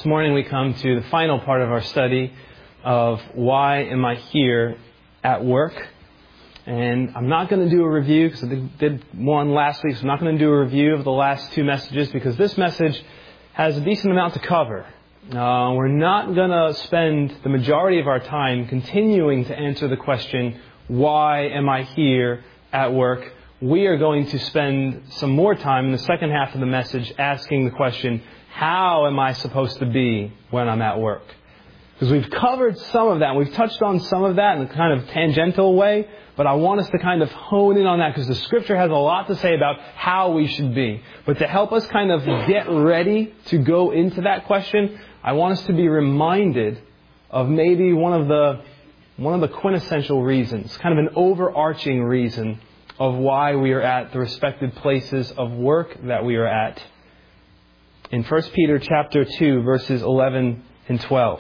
This morning we come to the final part of our study of why am I here at work. And I'm not going to do a review because I did one last week, so I'm not going to do a review of the last two messages because this message has a decent amount to cover. We're not going to spend the majority of our time continuing to answer the question, why am I here at work? We are going to spend some more time in the second half of the message asking the question, how am I supposed to be when I'm at work? Because we've covered some of that, and we've touched on some of that in a kind of tangential way, but I want us to kind of hone in on that because the Scripture has a lot to say about how we should be. But to help us kind of get ready to go into that question, I want us to be reminded of maybe one of the quintessential reasons, kind of an overarching reason of why we are at the respective places of work that we are at. In 1 Peter chapter 2, verses 11 and 12.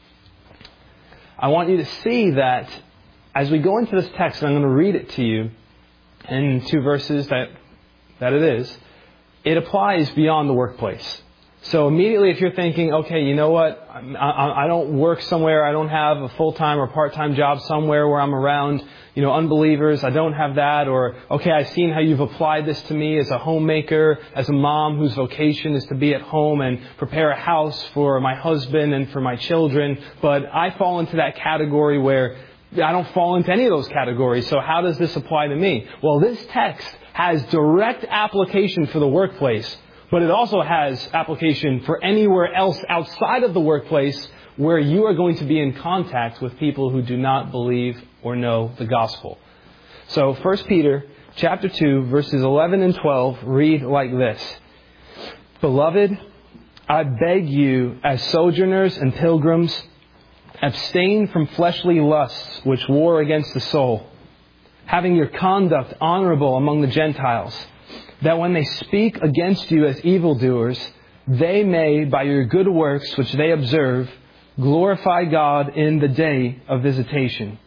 I want you to see that as we go into this text, and I'm going to read it to you in two verses that it is, it applies beyond the workplace. So immediately if you're thinking, okay, you know what, I don't work somewhere, I don't have a full-time or part-time job somewhere where I'm around, unbelievers, I don't have that, or, okay, I've seen how you've applied this to me as a homemaker, as a mom whose vocation is to be at home and prepare a house for my husband and for my children, but I fall into that category where I don't fall into any of those categories, so how does this apply to me? Well, this text has direct application for the workplace, but it also has application for anywhere else outside of the workplace where you are going to be in contact with people who do not believe or know the gospel. So 1 Peter chapter 2, verses 11 and 12 read like this. Beloved, I beg you as sojourners and pilgrims, abstain from fleshly lusts which war against the soul, having your conduct honorable among the Gentiles, that when they speak against you as evildoers, they may, by your good works which they observe, glorify God in the day of visitation.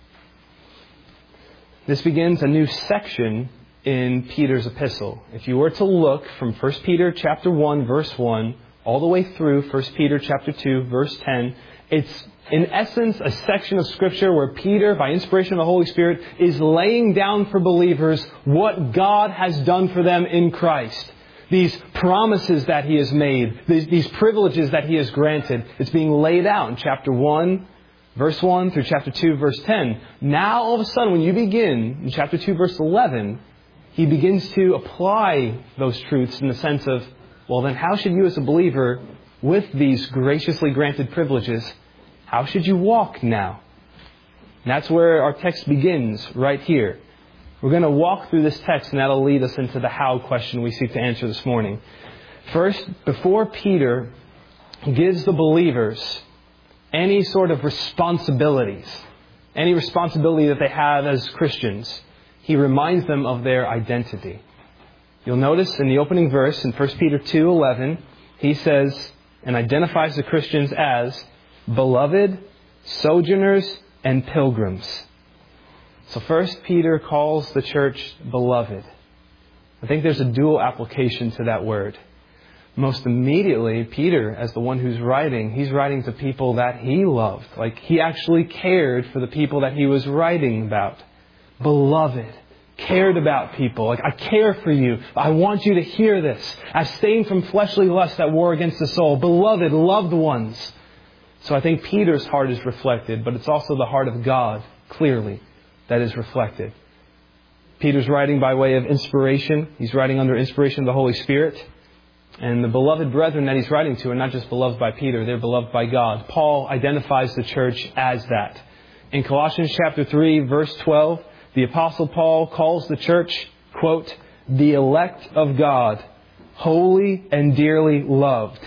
This begins a new section in Peter's epistle. If you were to look from 1 Peter chapter 1, verse 1, all the way through 1 Peter chapter 2, verse 10, it's in essence a section of Scripture where Peter, by inspiration of the Holy Spirit, is laying down for believers what God has done for them in Christ. These promises that He has made, these privileges that He has granted, it's being laid out in chapter 1, verse 1 through chapter 2, verse 10. Now, all of a sudden, when you begin in chapter 2, verse 11, He begins to apply those truths in the sense of, well, then how should you as a believer, with these graciously granted privileges, how should you walk now? And that's where our text begins, right here. We're going to walk through this text, and that'll lead us into the how question we seek to answer this morning. First, before Peter gives the believers any sort of responsibilities, any responsibility that they have as Christians, he reminds them of their identity. You'll notice in the opening verse in 1 Peter 2:11, he says and identifies the Christians as beloved, sojourners, and pilgrims. So first, Peter calls the church beloved. I think there's a dual application to that word. Most immediately, Peter, as the one who's writing, he's writing to people that he loved. Like, he actually cared for the people that he was writing about. Beloved. Cared about people. Like, I care for you. I want you to hear this. Abstain from fleshly lusts that war against the soul. Beloved, loved ones. So I think Peter's heart is reflected, but it's also the heart of God, clearly, that is reflected. Peter's writing by way of inspiration. He's writing under inspiration of the Holy Spirit. And the beloved brethren that he's writing to are not just beloved by Peter, they're beloved by God. Paul identifies the church as that. In Colossians chapter 3, verse 12, the Apostle Paul calls the church, quote, the elect of God, holy and dearly loved.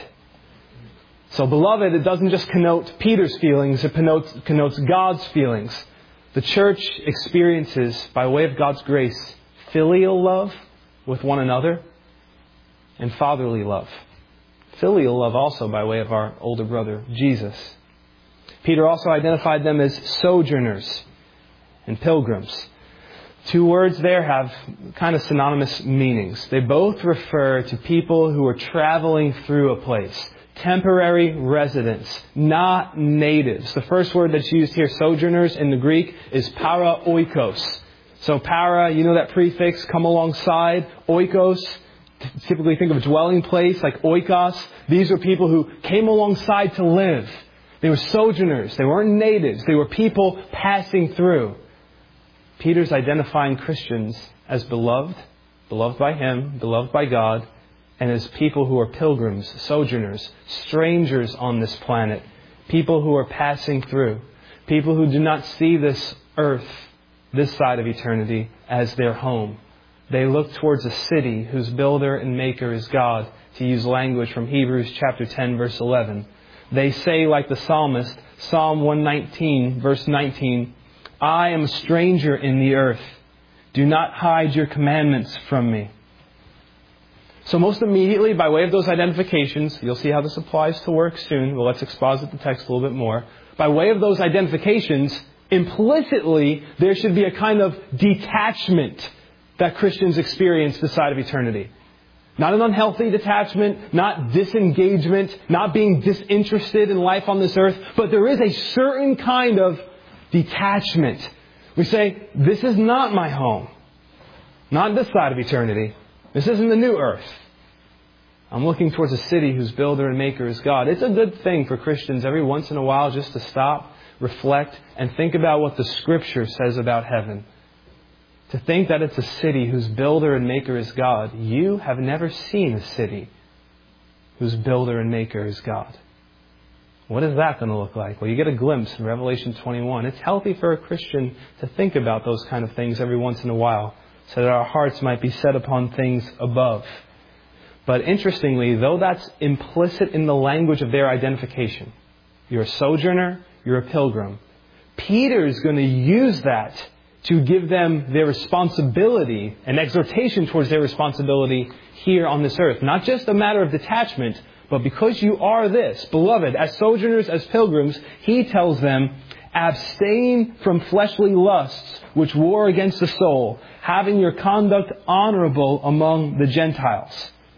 So, beloved, it doesn't just connote Peter's feelings, it connotes God's feelings. The church experiences, by way of God's grace, filial love with one another and fatherly love. Filial love also by way of our older brother, Jesus. Peter also identified them as sojourners and pilgrims. Two words there have kind of synonymous meanings. They both refer to people who are traveling through a place. temporary residents, not natives. The first word that's used here, sojourners, in the Greek is para oikos. So para, you know that prefix, come alongside. Oikos, typically think of a dwelling place like oikos. These are people who came alongside to live. They were sojourners. They weren't natives. They were people passing through. Peter's identifying Christians as beloved by Him, beloved by God, and as people who are pilgrims, sojourners, strangers on this planet, people who are passing through, people who do not see this earth, this side of eternity, as their home. They look towards a city whose builder and maker is God, to use language from Hebrews chapter 10, verse 11. They say, like the psalmist, Psalm 119, verse 19, I am a stranger in the earth. Do not hide your commandments from me. So most immediately, by way of those identifications, you'll see how this applies to work soon. Well, let's exposit the text a little bit more. By way of those identifications, implicitly, there should be a kind of detachment that Christians experience this side of eternity. Not an unhealthy detachment, not disengagement, not being disinterested in life on this earth, but there is a certain kind of detachment. We say, this is not my home. Not this side of eternity. This isn't the new earth. I'm looking towards a city whose builder and maker is God. It's a good thing for Christians every once in a while just to stop, reflect, and think about what the Scripture says about heaven. To think that it's a city whose builder and maker is God. You have never seen a city whose builder and maker is God. What is that going to look like? Well, you get a glimpse in Revelation 21. It's healthy for a Christian to think about those kind of things every once in a while, so that our hearts might be set upon things above. But interestingly, though that's implicit in the language of their identification, you're a sojourner, you're a pilgrim, Peter is going to use that to give them their responsibility, an exhortation towards their responsibility here on this earth. Not just a matter of detachment, but because you are this, beloved, as sojourners, as pilgrims, he tells them, abstain from fleshly lusts which war against the soul, having your conduct honorable among the Gentiles.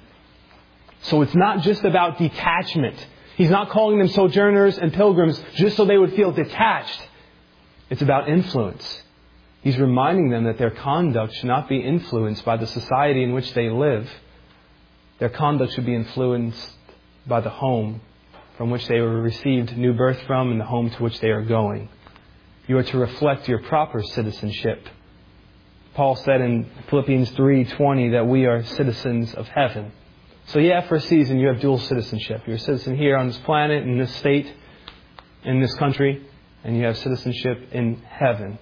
So it's not just about detachment. He's not calling them sojourners and pilgrims just so they would feel detached. It's about influence. He's reminding them that their conduct should not be influenced by the society in which they live. Their conduct should be influenced by the home from which they were received new birth from and the home to which they are going. You are to reflect your proper citizenship. Paul said in Philippians 3:20 that we are citizens of heaven. So for a season you have dual citizenship. You're a citizen here on this planet, in this state, in this country, and you have citizenship in heaven.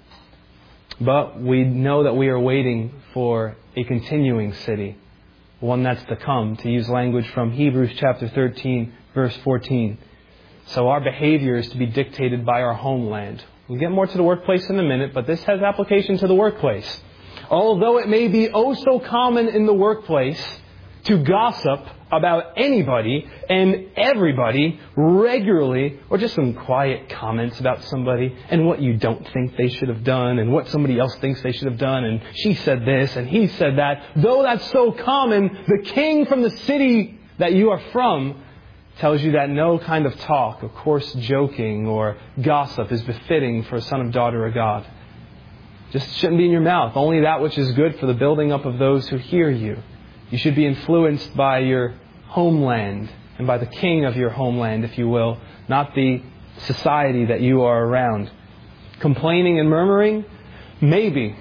But we know that we are waiting for a continuing city, one that's to come, to use language from Hebrews chapter 13, verse 14. So our behavior is to be dictated by our homeland. We'll get more to the workplace in a minute, but this has application to the workplace. Although it may be oh so common in the workplace to gossip about anybody and everybody regularly, or just some quiet comments about somebody and what you don't think they should have done and what somebody else thinks they should have done, and she said this and he said that. Though that's so common, the king from the city that you are from tells you that no kind of talk, of course joking or gossip, is befitting for a son or daughter of God. Just shouldn't be in your mouth. Only that which is good for the building up of those who hear you. You should be influenced by your homeland and by the king of your homeland, if you will, not the society that you are around. Complaining and murmuring? Maybe.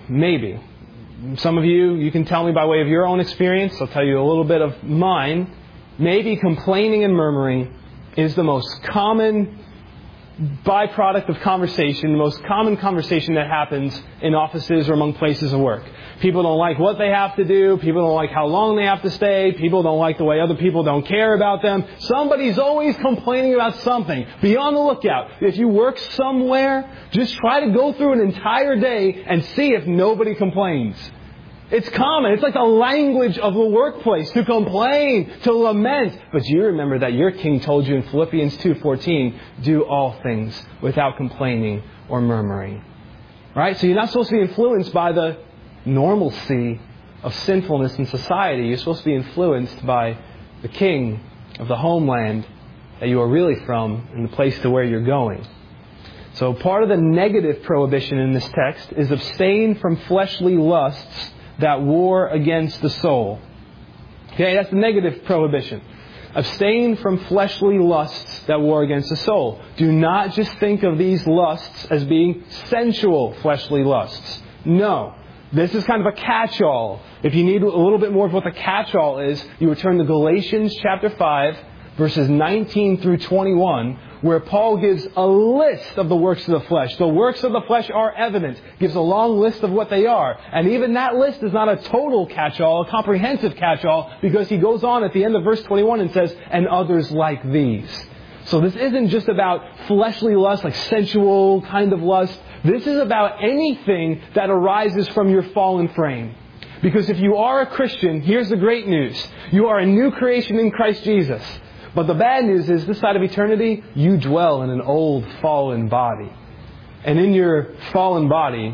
Some of you can tell me by way of your own experience. I'll tell you a little bit of mine. Maybe complaining and murmuring is the most common byproduct of conversation, the most common conversation that happens in offices or among places of work. People don't like what they have to do. People don't like how long they have to stay. People don't like the way other people don't care about them. Somebody's always complaining about something. Be on the lookout. If you work somewhere, just try to go through an entire day and see if nobody complains. It's common. It's like the language of the workplace, to complain, to lament. But you remember that your king told you in Philippians 2:14, do all things without complaining or murmuring. Right? So you're not supposed to be influenced by the normalcy of sinfulness in society. You're supposed to be influenced by the king of the homeland that you are really from and the place to where you're going. So part of the negative prohibition in this text is abstain from fleshly lusts that war against the soul. Okay, that's the negative prohibition. Abstain from fleshly lusts that war against the soul. Do not just think of these lusts as being sensual fleshly lusts. No. This is kind of a catch-all. If you need a little bit more of what the catch-all is, you would turn to Galatians chapter 5, verses 19 through 21, where Paul gives a list of the works of the flesh. The works of the flesh are evident. Gives a long list of what they are. And even that list is not a total catch-all, a comprehensive catch-all, because he goes on at the end of verse 21 and says, and others like these. So this isn't just about fleshly lust, like sensual kind of lust. This is about anything that arises from your fallen frame. Because if you are a Christian, here's the great news. You are a new creation in Christ Jesus. But the bad news is, this side of eternity, you dwell in an old, fallen body. And in your fallen body,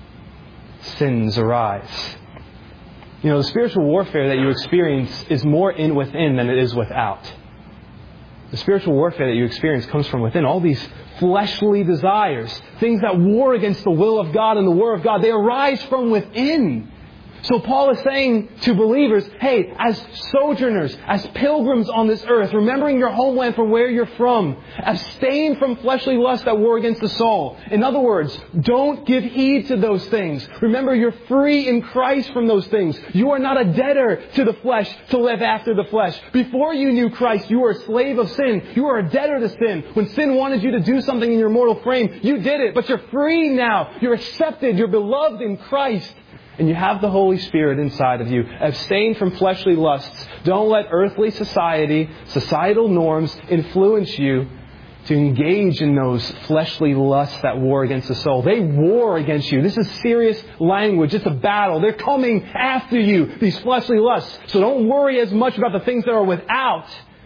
sins arise. You know, the spiritual warfare that you experience is more within than it is without. The spiritual warfare that you experience comes from within. All these fleshly desires, things that war against the will of God and the Word of God, they arise from within. So Paul is saying to believers, hey, as sojourners, as pilgrims on this earth, remembering your homeland from where you're from, abstain from fleshly lusts that war against the soul. In other words, don't give heed to those things. Remember, you're free in Christ from those things. You are not a debtor to the flesh to live after the flesh. Before you knew Christ, you were a slave of sin. You were a debtor to sin. When sin wanted you to do something in your mortal frame, you did it. But you're free now. You're accepted. You're beloved in Christ. And you have the Holy Spirit inside of you. Abstain from fleshly lusts. Don't let earthly society, societal norms influence you to engage in those fleshly lusts that war against the soul. They war against you. This is serious language. It's a battle. They're coming after you, these fleshly lusts. So don't worry as much about the things that are without.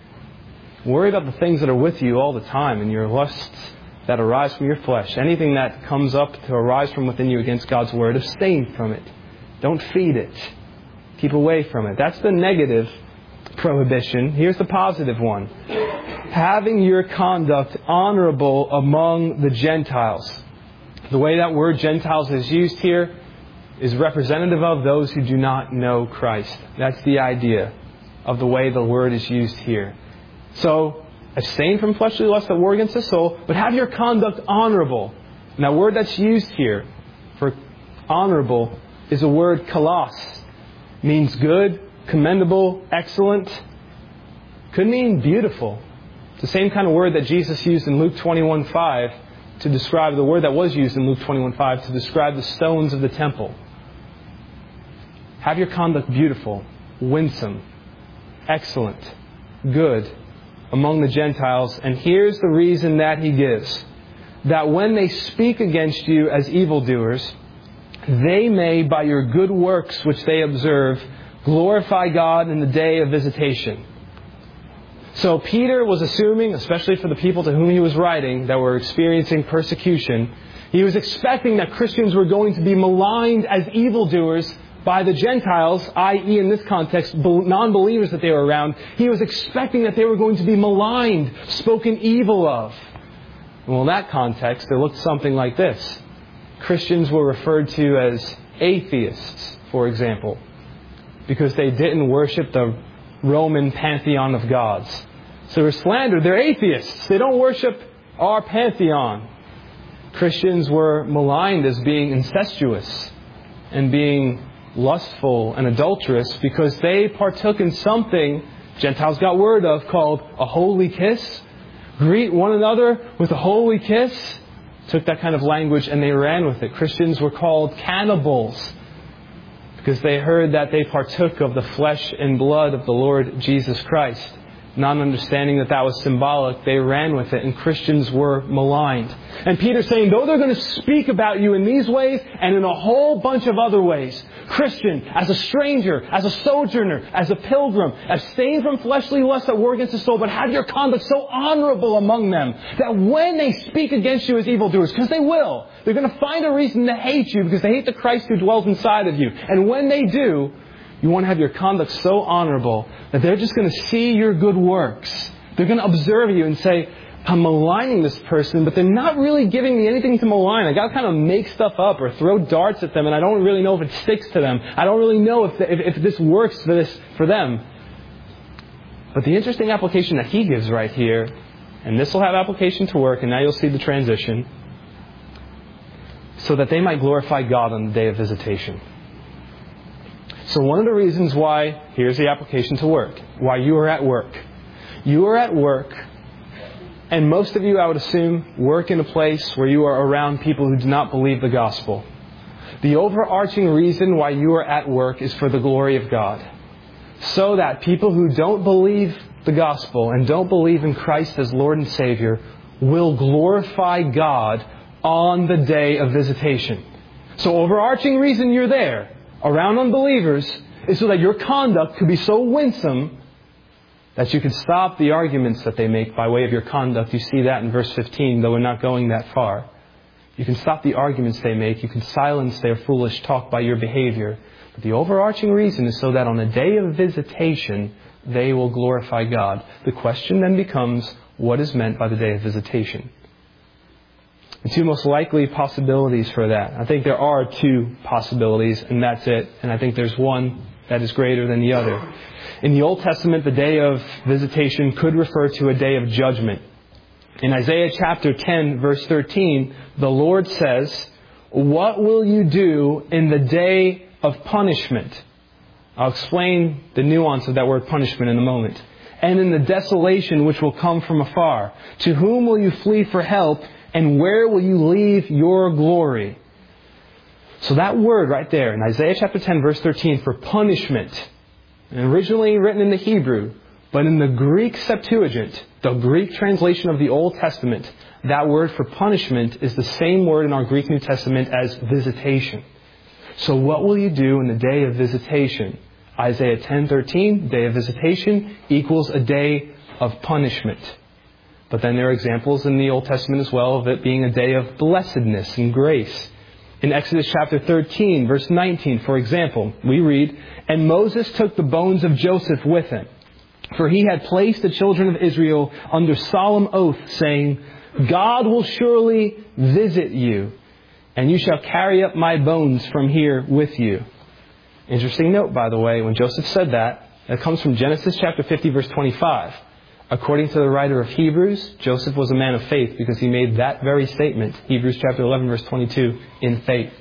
Worry about the things that are with you all the time and your lusts that arise from your flesh. Anything that comes up to arise from within you against God's Word, abstain from it. Don't feed it. Keep away from it. That's the negative prohibition. Here's the positive one. Having your conduct honorable among the Gentiles. The way that word Gentiles is used here is representative of those who do not know Christ. That's the idea of the way the word is used here. So, abstain from fleshly lusts that war against the soul, but have your conduct honorable. And that word that's used here for honorable is a word kalos. Means good, commendable, excellent. Could mean beautiful. It's the same kind of word that Jesus used in Luke 21:5 to describe the word that was used in Luke 21:5 to describe the stones of the temple. Have your conduct beautiful, winsome, excellent, good among the Gentiles. And here's the reason that he gives. That when they speak against you as evildoers, they may, by your good works which they observe, glorify God in the day of visitation. So Peter was assuming, especially for the people to whom he was writing that were experiencing persecution, he was expecting that Christians were going to be maligned as evildoers by the Gentiles, i.e. in this context, non-believers that they were around. He was expecting that they were going to be maligned, spoken evil of. Well, in that context, it looked something like this. Christians were referred to as atheists, for example, because they didn't worship the Roman pantheon of gods. So they were slandered. They're atheists. They don't worship our pantheon. Christians were maligned as being incestuous and being lustful and adulterous because they partook in something Gentiles got word of called a holy kiss. Greet one another with a holy kiss. Took that kind of language and they ran with it. Christians were called cannibals because they heard that they partook of the flesh and blood of the Lord Jesus Christ. Not understanding that that was symbolic, they ran with it, and Christians were maligned. And Peter's saying, though they're going to speak about you in these ways and in a whole bunch of other ways, Christian, as a stranger, as a sojourner, as a pilgrim, abstain from fleshly lusts that war against the soul, but have your conduct so honorable among them that when they speak against you as evildoers, because they will, they're going to find a reason to hate you because they hate the Christ who dwells inside of you. And when they do, you want to have your conduct so honorable that they're just going to see your good works They're going to observe you and say, I'm maligning this person, but they're not really giving me anything to malign. I got to kind of make stuff up or throw darts at them, and I don't really know if it sticks to them. I don't really know if this works for them. But the interesting application that he gives right here, and this will have application to work, and now you'll see the transition, so that they might glorify God on the day of visitation. So one of the reasons why, here's the application to work, why you are at work. You are at work, and most of you, I would assume, work in a place where you are around people who do not believe the gospel. The overarching reason why you are at work is for the glory of God. So that people who don't believe the gospel and don't believe in Christ as Lord and Savior will glorify God on the day of visitation. So overarching reason you're there around unbelievers is so that your conduct could be so winsome that you can stop the arguments that they make by way of your conduct. You see that in verse 15, though we're not going that far. You can stop the arguments they make. You can silence their foolish talk by your behavior. But the overarching reason is so that on the day of visitation, they will glorify God. The question then becomes, what is meant by the day of visitation? The two most likely possibilities for that. I think there are two possibilities, and that's it. And I think there's one that is greater than the other. In the Old Testament, the day of visitation could refer to a day of judgment. In Isaiah chapter 10, verse 13, the Lord says, "What will you do in the day of punishment?" I'll explain the nuance of that word punishment in a moment. "And in the desolation which will come from afar. To whom will you flee for help? And where will you leave your glory?" So that word right there in Isaiah chapter 10, verse 13, for punishment, and originally written in the Hebrew, but in the Greek Septuagint, the Greek translation of the Old Testament, that word for punishment is the same word in our Greek New Testament as visitation. So what will you do in the day of visitation? Isaiah 10:13, day of visitation equals a day of punishment. But then there are examples in the Old Testament as well of it being a day of blessedness and grace. In Exodus chapter 13, verse 19, for example, we read, "And Moses took the bones of Joseph with him, for he had placed the children of Israel under solemn oath, saying, God will surely visit you, and you shall carry up my bones from here with you." Interesting note, by the way, when Joseph said that, it comes from Genesis chapter 50, verse 25. According to the writer of Hebrews, Joseph was a man of faith because he made that very statement, Hebrews chapter 11, verse 22, in faith.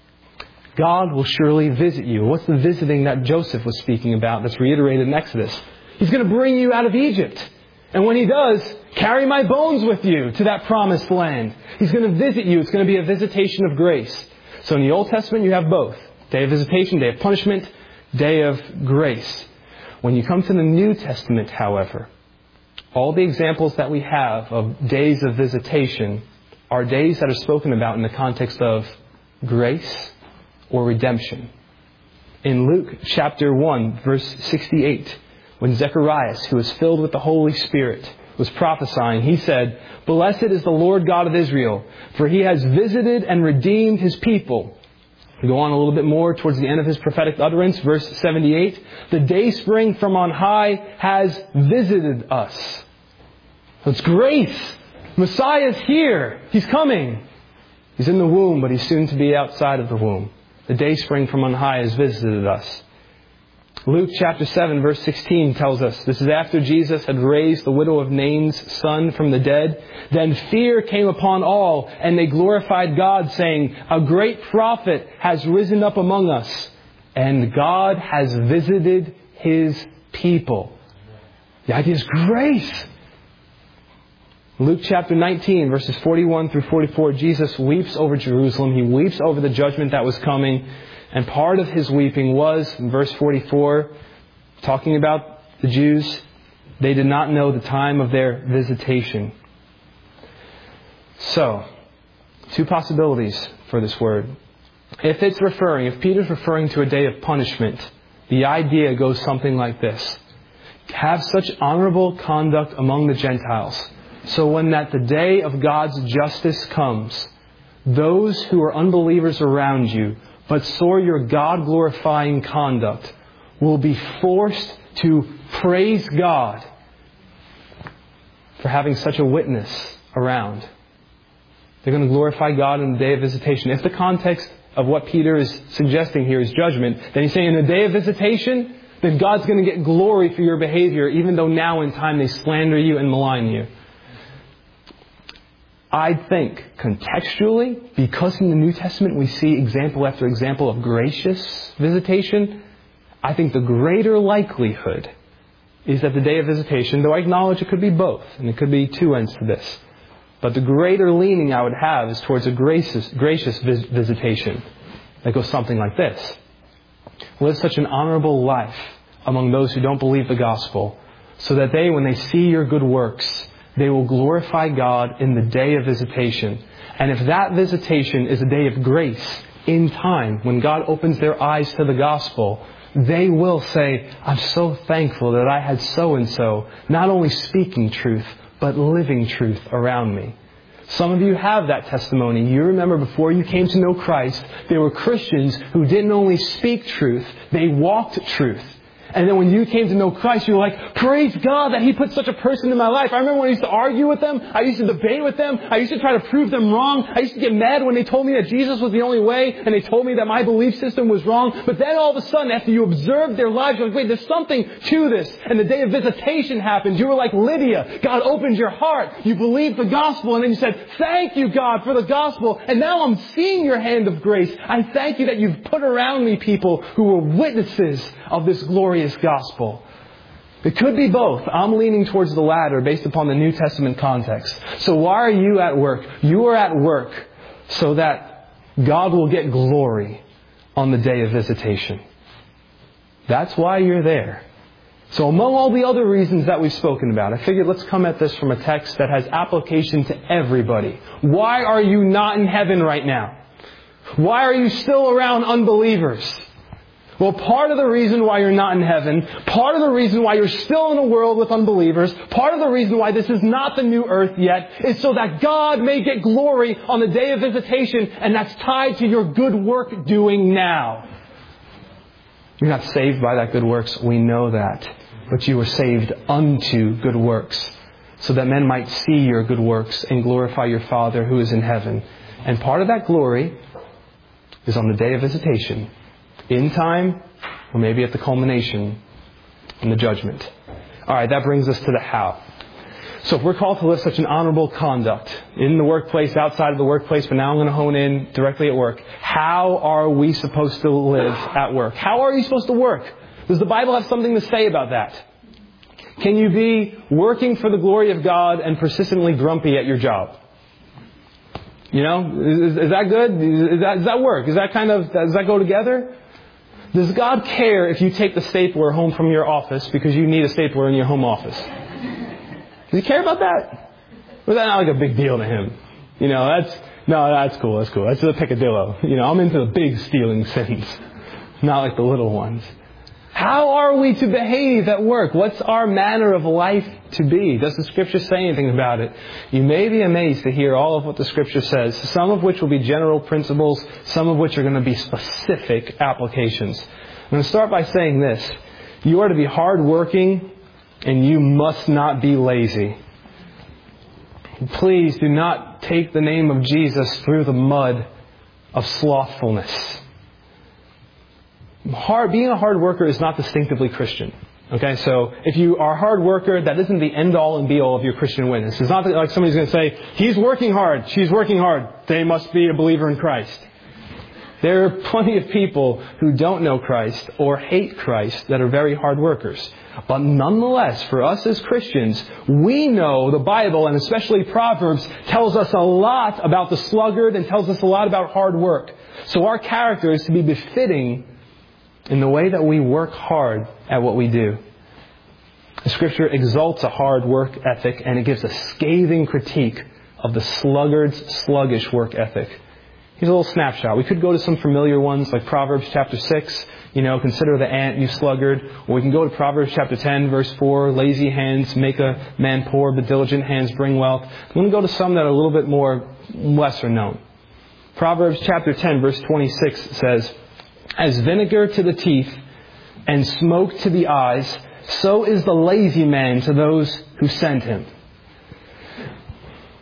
God will surely visit you. What's the visiting that Joseph was speaking about that's reiterated in Exodus? He's going to bring you out of Egypt. And when he does, carry my bones with you to that promised land. He's going to visit you. It's going to be a visitation of grace. So in the Old Testament, you have both. Day of visitation, day of punishment, day of grace. When you come to the New Testament, however, all the examples that we have of days of visitation are days that are spoken about in the context of grace or redemption. In Luke chapter 1, verse 68, when Zechariah, who was filled with the Holy Spirit, was prophesying, he said, "Blessed is the Lord God of Israel, for he has visited and redeemed his people." We go on a little bit more towards the end of his prophetic utterance, verse 78. "The day spring from on high has visited us." So it's grace. Messiah's here. He's coming. He's in the womb, but he's soon to be outside of the womb. The day spring from on high has visited us. Luke chapter 7, verse 16 tells us, this is after Jesus had raised the widow of Nain's son from the dead. "Then fear came upon all, and they glorified God, saying, A great prophet has risen up among us, and God has visited his people." The idea is grace. Luke chapter 19, verses 41 through 44, Jesus weeps over Jerusalem. He weeps over the judgment that was coming. And part of his weeping was, in verse 44, talking about the Jews, they did not know the time of their visitation. So, two possibilities for this word. If Peter's referring to a day of punishment, the idea goes something like this. Have such honorable conduct among the Gentiles, so when that the day of God's justice comes, those who are unbelievers around you, but saw your God-glorifying conduct, will be forced to praise God for having such a witness around. They're going to glorify God in the day of visitation. If the context of what Peter is suggesting here is judgment, then he's saying in the day of visitation, then God's going to get glory for your behavior, even though now in time they slander you and malign you. I think contextually, because in the New Testament we see example after example of gracious visitation, I think the greater likelihood is that the day of visitation, though I acknowledge it could be both, and it could be two ends to this, but the greater leaning I would have is towards a gracious visitation that goes something like this. Live such an honorable life among those who don't believe the gospel, so that they, when they see your good works, they will glorify God in the day of visitation. And if that visitation is a day of grace in time, when God opens their eyes to the gospel, they will say, I'm so thankful that I had so-and-so not only speaking truth, but living truth around me. Some of you have that testimony. You remember before you came to know Christ, there were Christians who didn't only speak truth, they walked truth. And then when you came to know Christ, you were like, praise God that He put such a person in my life. I remember when I used to argue with them. I used to debate with them. I used to try to prove them wrong. I used to get mad when they told me that Jesus was the only way and they told me that my belief system was wrong. But then all of a sudden, after you observed their lives, you're like, wait, there's something to this. And the day of visitation happened. You were like Lydia. God opened your heart. You believed the gospel. And then you said, thank you, God, for the gospel. And now I'm seeing your hand of grace. I thank you that you've put around me people who were witnesses of this glorious gospel. It could be both. I'm leaning towards the latter based upon the New Testament context. So why are you at work? You are at work so that God will get glory on the day of visitation. That's why you're there. So among all the other reasons that we've spoken about, I figured let's come at this from a text that has application to everybody. Why are you not in heaven right now? Why are you still around unbelievers? Well, part of the reason why you're not in heaven, part of the reason why you're still in a world with unbelievers, part of the reason why this is not the new earth yet, is so that God may get glory on the day of visitation, and that's tied to your good work doing now. You're not saved by that good works, we know that. But you were saved unto good works, so that men might see your good works and glorify your Father who is in heaven. And part of that glory is on the day of visitation. In time, or maybe at the culmination in the judgment. Alright, that brings us to the how. So if we're called to live such an honorable conduct in the workplace, outside of the workplace, but now I'm going to hone in directly at work. How are we supposed to live at work? How are you supposed to work? Does the Bible have something to say about that? Can you be working for the glory of God and persistently grumpy at your job? You know, is that good? Does that work? Does that go together? Does God care if you take the stapler home from your office because you need a stapler in your home office? Does He care about that? Or is that not like a big deal to Him? You know, that's cool. That's a peccadillo. You know, I'm into the big stealing sins, not like the little ones. How are we to behave at work? What's our manner of life to be? Does the Scripture say anything about it? You may be amazed to hear all of what the Scripture says, some of which will be general principles, some of which are going to be specific applications. I'm going to start by saying this. You are to be hardworking, and you must not be lazy. Please do not take the name of Jesus through the mud of slothfulness. Being a hard worker is not distinctively Christian. Okay, so if you are a hard worker, that isn't the end-all and be-all of your Christian witness. It's not like somebody's going to say, he's working hard, she's working hard, they must be a believer in Christ. There are plenty of people who don't know Christ or hate Christ that are very hard workers. But nonetheless, for us as Christians, we know the Bible, and especially Proverbs, tells us a lot about the sluggard and tells us a lot about hard work. So our character is to be befitting in the way that we work hard at what we do. The Scripture exalts a hard work ethic, and it gives a scathing critique of the sluggard's sluggish work ethic. Here's a little snapshot. We could go to some familiar ones like Proverbs chapter 6, consider the ant, you sluggard. Or we can go to Proverbs chapter 10, verse 4, lazy hands make a man poor, but diligent hands bring wealth. I'm going to go to some that are a little bit more lesser known. Proverbs chapter 10, verse 26 says, as vinegar to the teeth and smoke to the eyes, so is the lazy man to those who send him.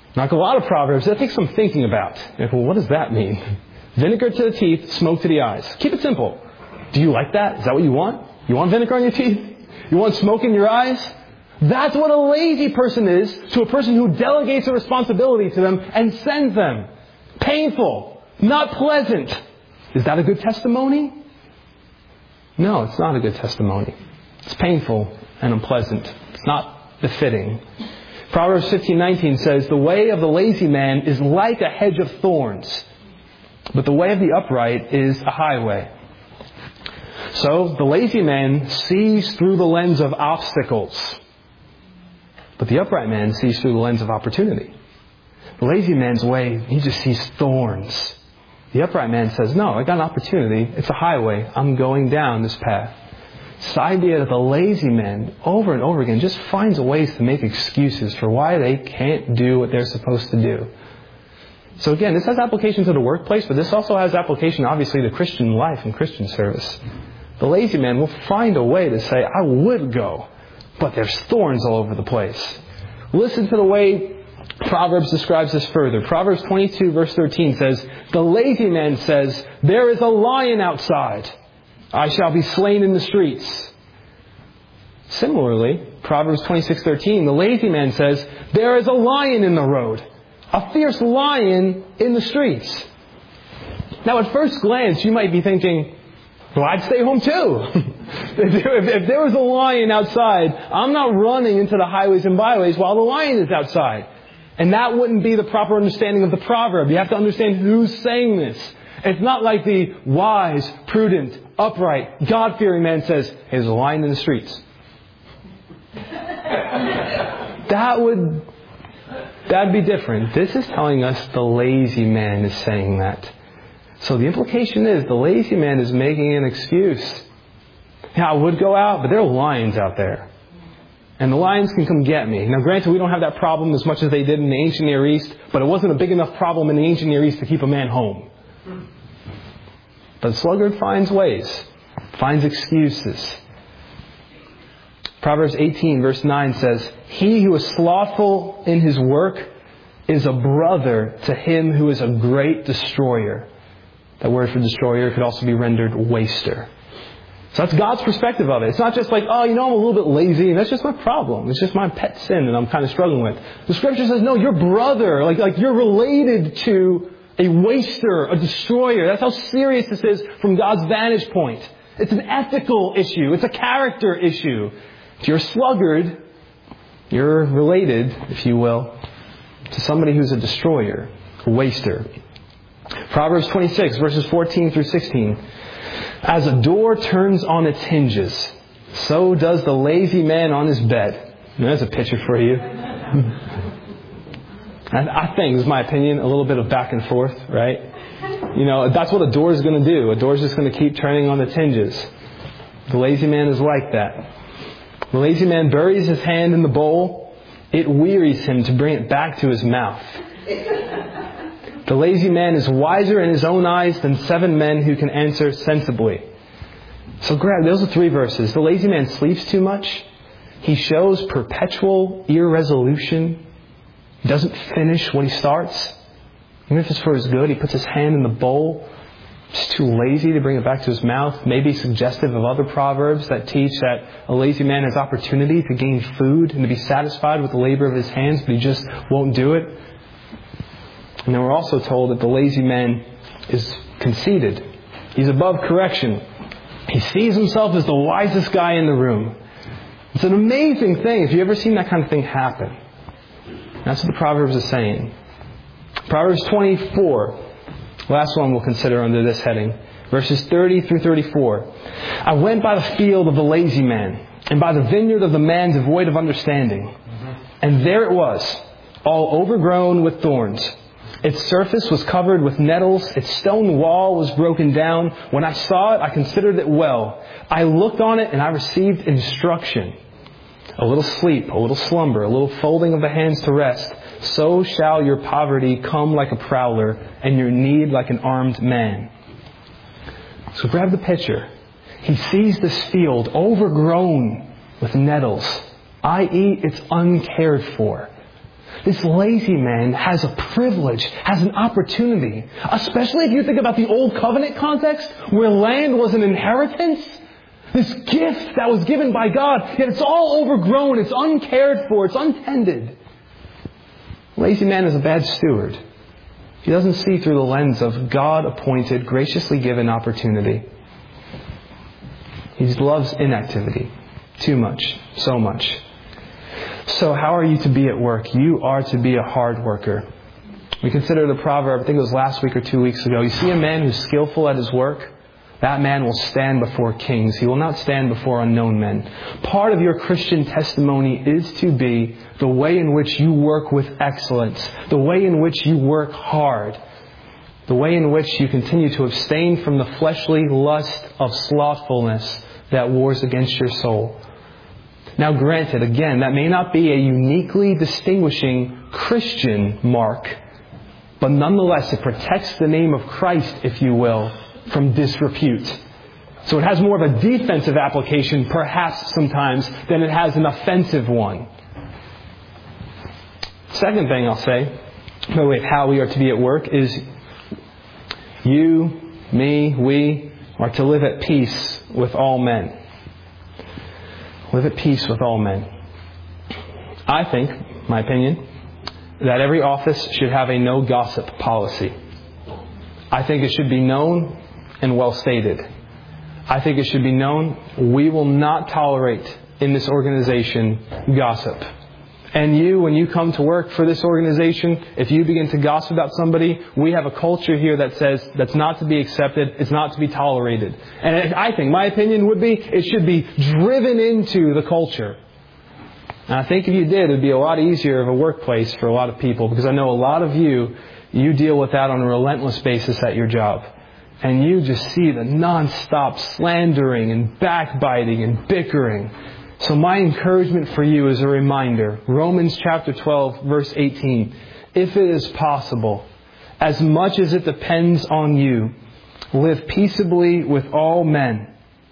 Like a lot of Proverbs, that takes some thinking about. Like, well, what does that mean? Vinegar to the teeth, smoke to the eyes. Keep it simple. Do you like that? Is that what you want? You want vinegar on your teeth? You want smoke in your eyes? That's what a lazy person is to a person who delegates a responsibility to them and sends them. Painful. Not pleasant. Is that a good testimony? No, it's not a good testimony. It's painful and unpleasant. It's not befitting. Proverbs 15:19 says, "The way of the lazy man is like a hedge of thorns, but the way of the upright is a highway." So, the lazy man sees through the lens of obstacles, but the upright man sees through the lens of opportunity. The lazy man's way, he just sees thorns. The upright man says, no, I got an opportunity. It's a highway. I'm going down this path. It's the idea that the lazy man, over and over again, just finds ways to make excuses for why they can't do what they're supposed to do. So again, this has application to the workplace, but this also has application, obviously, to Christian life and Christian service. The lazy man will find a way to say, I would go, but there's thorns all over the place. Listen to the way Proverbs describes this further. Proverbs 22 verse 13 says, "The lazy man says, there is a lion outside. I shall be slain in the streets." Similarly, Proverbs 26:13, the lazy man says, "There is a lion in the road, a fierce lion in the streets." Now, at first glance, you might be thinking, well, I'd stay home too. If there was a lion outside, I'm not running into the highways and byways while the lion is outside. And that wouldn't be the proper understanding of the proverb. You have to understand who's saying this. It's not like the wise, prudent, upright, God-fearing man says, hey, there's a lion in the streets. That'd be different. This is telling us the lazy man is saying that. So the implication is the lazy man is making an excuse. Yeah, I would go out, but there are lions out there. And the lions can come get me. Now, granted, we don't have that problem as much as they did in the ancient Near East, but it wasn't a big enough problem in the ancient Near East to keep a man home. But the sluggard finds ways, finds excuses. Proverbs 18 verse 9 says, "He who is slothful in his work is a brother to him who is a great destroyer." That word for destroyer could also be rendered waster. So that's God's perspective of it. It's not just like, oh, I'm a little bit lazy, and that's just my problem. It's just my pet sin that I'm kind of struggling with. The Scripture says, no, your brother, like you're related to a waster, a destroyer. That's how serious this is from God's vantage point. It's an ethical issue. It's a character issue. If you're a sluggard, you're related, if you will, to somebody who's a destroyer, a waster. Proverbs 26, verses 14 through 16. "As a door turns on its hinges, so does the lazy man on his bed." There's a picture for you. I think, this is my opinion, a little bit of back and forth, right? That's what a door is going to do. A door is just going to keep turning on its hinges. The lazy man is like that. The lazy man buries his hand in the bowl. It wearies him to bring it back to his mouth. The lazy man is wiser in his own eyes than 7 men who can answer sensibly. So grab, those are 3 verses. The lazy man sleeps too much. He shows perpetual irresolution. He doesn't finish what he starts. Even if it's for his good, he puts his hand in the bowl. He's too lazy to bring it back to his mouth. Maybe suggestive of other proverbs that teach that a lazy man has opportunity to gain food and to be satisfied with the labor of his hands, but he just won't do it. And then we're also told that the lazy man is conceited. He's above correction. He sees himself as the wisest guy in the room. It's an amazing thing if you've ever seen that kind of thing happen. That's what the Proverbs is saying. Proverbs 24, last one we'll consider under this heading. Verses 30 through 34. "I went by the field of the lazy man, and by the vineyard of the man devoid of understanding. And there it was, all overgrown with thorns. Its surface was covered with nettles. Its stone wall was broken down. When I saw it, I considered it well. I looked on it and I received instruction. A little sleep, a little slumber, a little folding of the hands to rest. So shall your poverty come like a prowler and your need like an armed man." So grab the picture. He sees this field overgrown with nettles, i.e. it's uncared for. This lazy man has a privilege, has an opportunity. Especially if you think about the Old Covenant context, where land was an inheritance. This gift that was given by God, yet it's all overgrown, it's uncared for, it's untended. Lazy man is a bad steward. He doesn't see through the lens of God-appointed, graciously given opportunity. He loves inactivity. Too much. So much. So how are you to be at work? You are to be a hard worker. We consider the proverb, I think it was last week or 2 weeks ago. You see a man who's skillful at his work, that man will stand before kings. He will not stand before unknown men. Part of your Christian testimony is to be the way in which you work with excellence, the way in which you work hard, the way in which you continue to abstain from the fleshly lust of slothfulness that wars against your soul. Now granted, again, that may not be a uniquely distinguishing Christian mark, but nonetheless it protects the name of Christ, if you will, from disrepute. So it has more of a defensive application, perhaps sometimes, than it has an offensive one. Second thing I'll say, by way of how we are to be at work, is you, me, we are to live at peace with all men. Live at peace with all men. I think, my opinion, that every office should have a no gossip policy. I think it should be known and well stated. I think it should be known we will not tolerate in this organization gossip. And you, when you come to work for this organization, if you begin to gossip about somebody, we have a culture here that says that's not to be accepted, it's not to be tolerated. And I think, my opinion would be, it should be driven into the culture. And I think if you did, it would be a lot easier of a workplace for a lot of people, because I know a lot of you deal with that on a relentless basis at your job. And you just see the non-stop slandering and backbiting and bickering. So my encouragement for you is a reminder. Romans chapter 12, verse 18. If it is possible, as much as it depends on you, live peaceably with all men.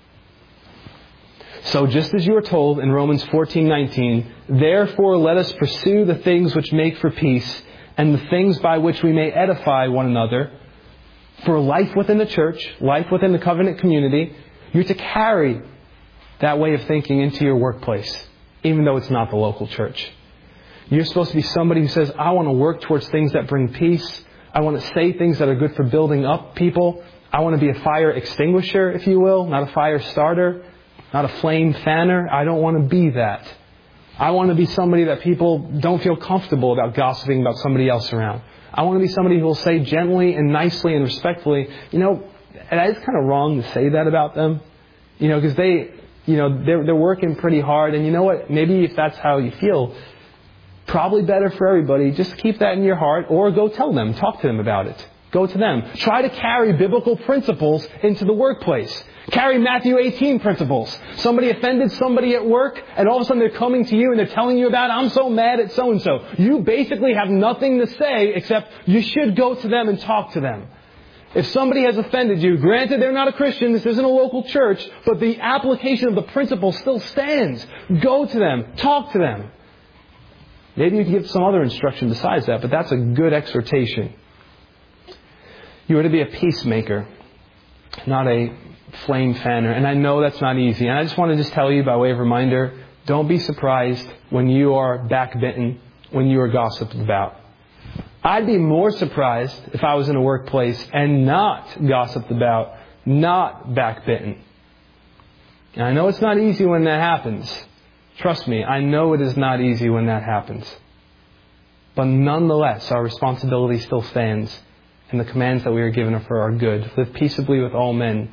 So just as you are told in Romans 14:19, therefore let us pursue the things which make for peace, and the things by which we may edify one another. For life within the church, life within the covenant community, you're to carry that way of thinking into your workplace, even though it's not the local church. You're supposed to be somebody who says, I want to work towards things that bring peace. I want to say things that are good for building up people. I want to be a fire extinguisher, if you will, not a fire starter, not a flame fanner. I don't want to be that. I want to be somebody that people don't feel comfortable about gossiping about somebody else around. I want to be somebody who will say gently and nicely and respectfully, and it's kind of wrong to say that about them, because they're working pretty hard. And you know what? Maybe if that's how you feel, probably better for everybody, just keep that in your heart, or go tell them, talk to them about it. Go to them. Try to carry biblical principles into the workplace. Carry Matthew 18 principles. Somebody offended somebody at work, and all of a sudden they're coming to you and they're telling you about, I'm so mad at so-and-so. You basically have nothing to say except you should go to them and talk to them. If somebody has offended you, granted they're not a Christian, this isn't a local church, but the application of the principle still stands. Go to them. Talk to them. Maybe you can give some other instruction besides that, but that's a good exhortation. You are to be a peacemaker, not a flame fanner. And I know that's not easy. And I just want to tell you by way of reminder, don't be surprised when you are backbitten, when you are gossiped about. I'd be more surprised if I was in a workplace and not gossiped about, not backbitten. And I know it's not easy when that happens. Trust me, I know it is not easy when that happens. But nonetheless, our responsibility still stands, and the commands that we are given are for our good. Live peaceably with all men.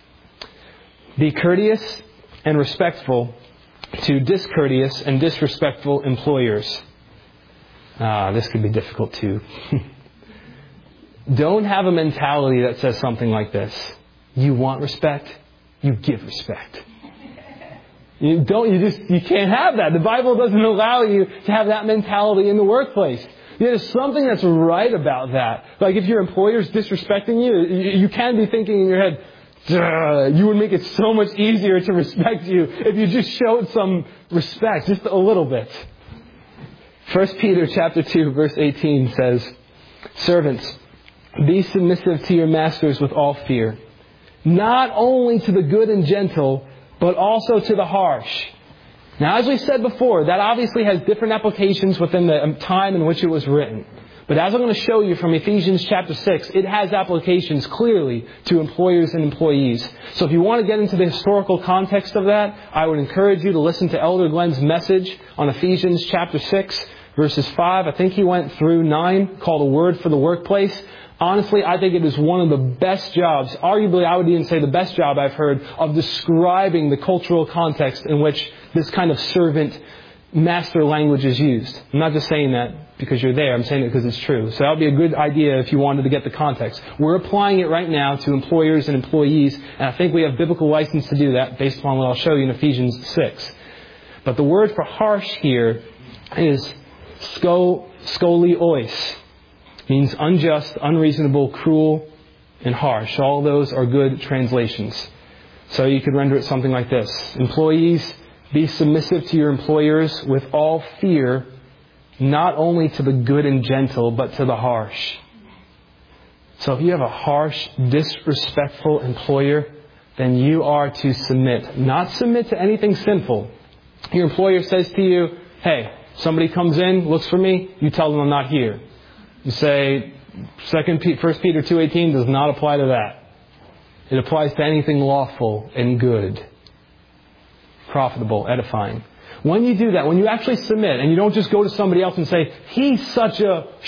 Be courteous and respectful to discourteous and disrespectful employers. This could be difficult too. Don't have a mentality that says something like this. You want respect, you give respect. You can't have that. The Bible doesn't allow you to have that mentality in the workplace. There's something that's right about that. Like if your employer's disrespecting you, you can be thinking in your head, you would make it so much easier to respect you if you just showed some respect, just a little bit. 1 Peter chapter 2, verse 18 says, "Servants, be submissive to your masters with all fear, not only to the good and gentle, but also to the harsh." Now, as we said before, that obviously has different applications within the time in which it was written. But as I'm going to show you from Ephesians chapter 6, it has applications clearly to employers and employees. So if you want to get into the historical context of that, I would encourage you to listen to Elder Glenn's message on Ephesians chapter 6, verses 5. I think he went through 9, called A Word for the Workplace. Honestly, I think it is one of the best jobs, arguably I would even say the best job I've heard, of describing the cultural context in which this kind of servant master language is used. I'm not just saying that because you're there. I'm saying it because it's true. So that would be a good idea if you wanted to get the context. We're applying it right now to employers and employees, and I think we have biblical license to do that based upon what I'll show you in Ephesians 6. But the word for harsh here is skolios. Means unjust, unreasonable, cruel, and harsh. All those are good translations. So you could render it something like this. Employees, be submissive to your employers with all fear, not only to the good and gentle, but to the harsh. So if you have a harsh, disrespectful employer, then you are to submit. Not submit to anything sinful. Your employer says to you, "Hey, somebody comes in, looks for me," you tell them I'm not here. You say, 1 Peter 2:18 does not apply to that. It applies to anything lawful and good, profitable, edifying. When you do that, when you actually submit, and you don't just go to somebody else and say, she's such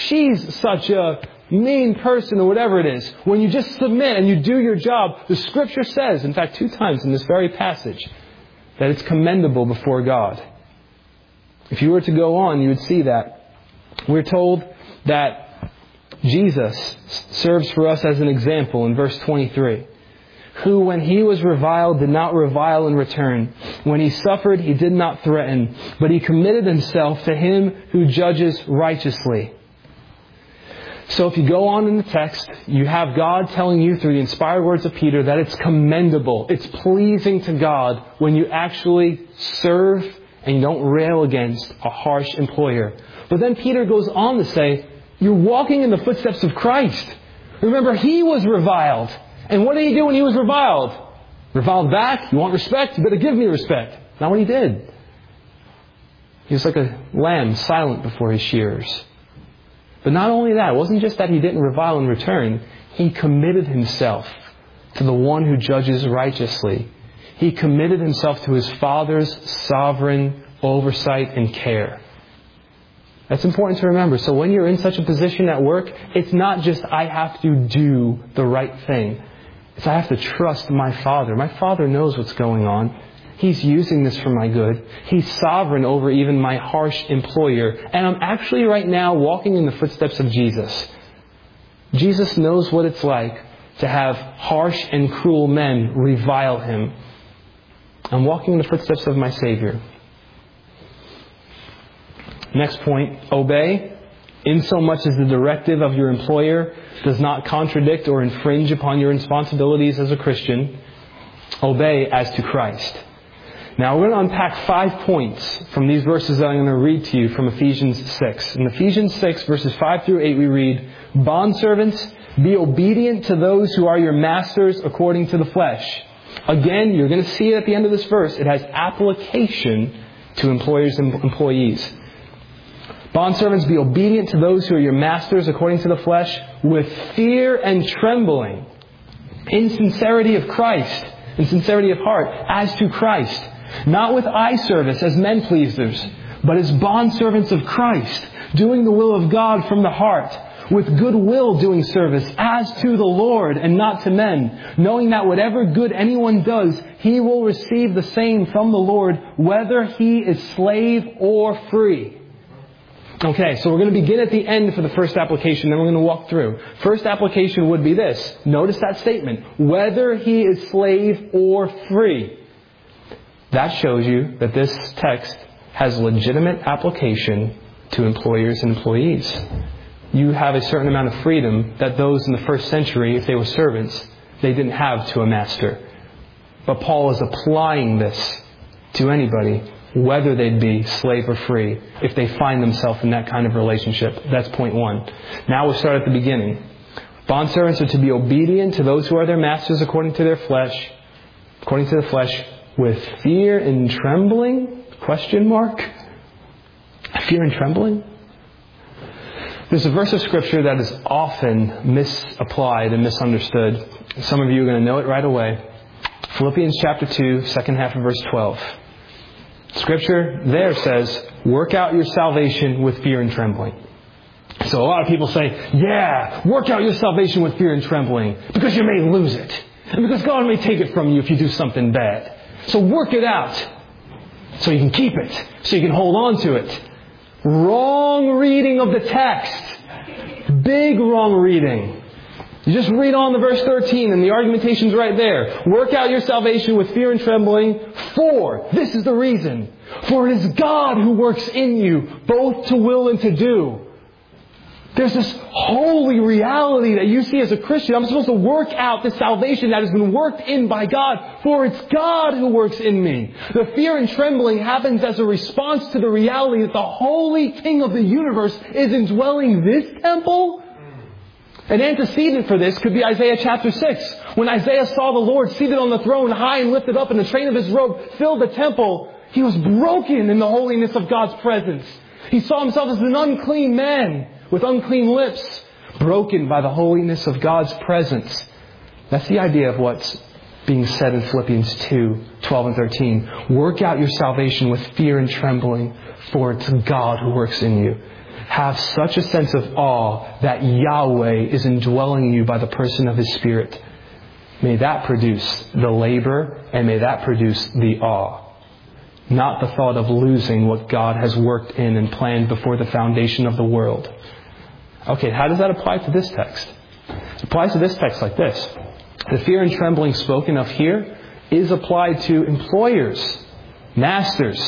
a mean person, or whatever it is. When you just submit and you do your job, the Scripture says, in fact 2 times in this very passage, that it's commendable before God. If you were to go on, you would see that. We're told that Jesus serves for us as an example in verse 23. Who, when he was reviled, did not revile in return. When he suffered, he did not threaten, but he committed himself to him who judges righteously. So if you go on in the text, you have God telling you through the inspired words of Peter that it's commendable, it's pleasing to God when you actually serve and you don't rail against a harsh employer. But then Peter goes on to say, you're walking in the footsteps of Christ. Remember, he was reviled. And what did he do when he was reviled? Reviled back? You want respect? You better give me respect. Not what he did. He was like a lamb silent before his shearers. But not only that, it wasn't just that he didn't revile in return. He committed himself to the one who judges righteously. He committed himself to his Father's sovereign oversight and care. That's important to remember. So when you're in such a position at work, it's not just I have to do the right thing. It's I have to trust my Father. My Father knows what's going on. He's using this for my good. He's sovereign over even my harsh employer. And I'm actually right now walking in the footsteps of Jesus. Jesus knows what it's like to have harsh and cruel men revile him. I'm walking in the footsteps of my Savior. Next point, obey, insomuch as the directive of your employer does not contradict or infringe upon your responsibilities as a Christian. Obey as to Christ. Now we're going to unpack 5 points from these verses that I'm going to read to you from Ephesians 6. In Ephesians 6, verses 5 through 8, we read, Bondservants, be obedient to those who are your masters according to the flesh. Again, you're going to see it at the end of this verse. It has application to employers and employees. Bondservants, be obedient to those who are your masters according to the flesh, with fear and trembling, in sincerity of Christ, in sincerity of heart, as to Christ, not with eye service as men pleasers, but as bondservants of Christ, doing the will of God from the heart, with good will doing service as to the Lord and not to men, knowing that whatever good anyone does, he will receive the same from the Lord, whether he is slave or free. Okay, so we're going to begin at the end for the first application, then we're going to walk through. First application would be this. Notice that statement. Whether he is slave or free. That shows you that this text has legitimate application to employers and employees. You have a certain amount of freedom that those in the first century, if they were servants, they didn't have to a master. But Paul is applying this to anybody whether they'd be slave or free, if they find themselves in that kind of relationship. That's point one. Now we'll start at the beginning. Bondservants are to be obedient to those who are their masters according to the flesh, with fear and trembling? Question mark? Fear and trembling? There's a verse of Scripture that is often misapplied and misunderstood. Some of you are going to know it right away. Philippians chapter 2, second half of verse 12. Scripture there says, work out your salvation with fear and trembling. So a lot of people say, yeah, work out your salvation with fear and trembling because you may lose it. And because God may take it from you if you do something bad. So work it out so you can keep it, so you can hold on to it. Wrong reading of the text. Big wrong reading. You just read on the verse 13 and the argumentation's right there. Work out your salvation with fear and trembling, for, this is the reason, for it is God who works in you, both to will and to do. There's this holy reality that you see as a Christian. I'm supposed to work out the salvation that has been worked in by God, for it's God who works in me. The fear and trembling happens as a response to the reality that the holy King of the universe is indwelling this temple. An antecedent for this could be Isaiah chapter 6. When Isaiah saw the Lord seated on the throne, high and lifted up, and the train of His robe filled the temple, he was broken in the holiness of God's presence. He saw himself as an unclean man with unclean lips, broken by the holiness of God's presence. That's the idea of what's being said in Philippians 2, 12 and 13. Work out your salvation with fear and trembling, for it's God who works in you. Have such a sense of awe that Yahweh is indwelling you by the person of His Spirit. May that produce the labor and may that produce the awe. Not the thought of losing what God has worked in and planned before the foundation of the world. Okay, how does that apply to this text? It applies to this text like this. The fear and trembling spoken of here is applied to employers, masters.